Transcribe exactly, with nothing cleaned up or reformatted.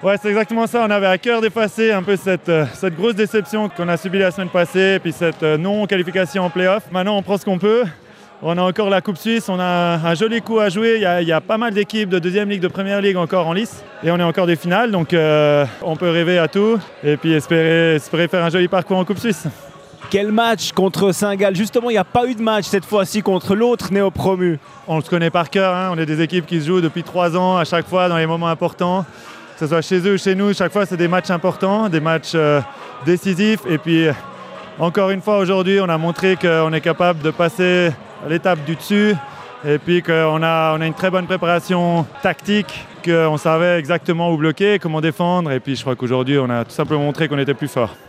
Ouais, c'est exactement ça. On avait à cœur d'effacer un peu cette, euh, cette grosse déception qu'on a subie la semaine passée, et puis cette euh, non-qualification en play-off. Maintenant, on prend ce qu'on peut. On a encore la Coupe Suisse, on a un joli coup à jouer. Il y a, il y a pas mal d'équipes de deuxième ligue, de première ligue encore en lice. Et on est encore des finales, donc euh, on peut rêver à tout. Et puis espérer, espérer faire un joli parcours en Coupe Suisse. Quel match contre Saint-Gall? Justement, il n'y a pas eu de match cette fois-ci contre l'autre néo-promu. On se connaît par cœur, hein. On est des équipes qui se jouent depuis trois ans à chaque fois dans les moments importants. Que ce soit chez eux ou chez nous, chaque fois c'est des matchs importants, des matchs euh, décisifs. Et puis encore une fois aujourd'hui, on a montré qu'on est capable de passer à l'étape du dessus. Et puis qu'on a, on a une très bonne préparation tactique, qu'on savait exactement où bloquer, comment défendre. Et puis je crois qu'aujourd'hui, on a tout simplement montré qu'on était plus fort.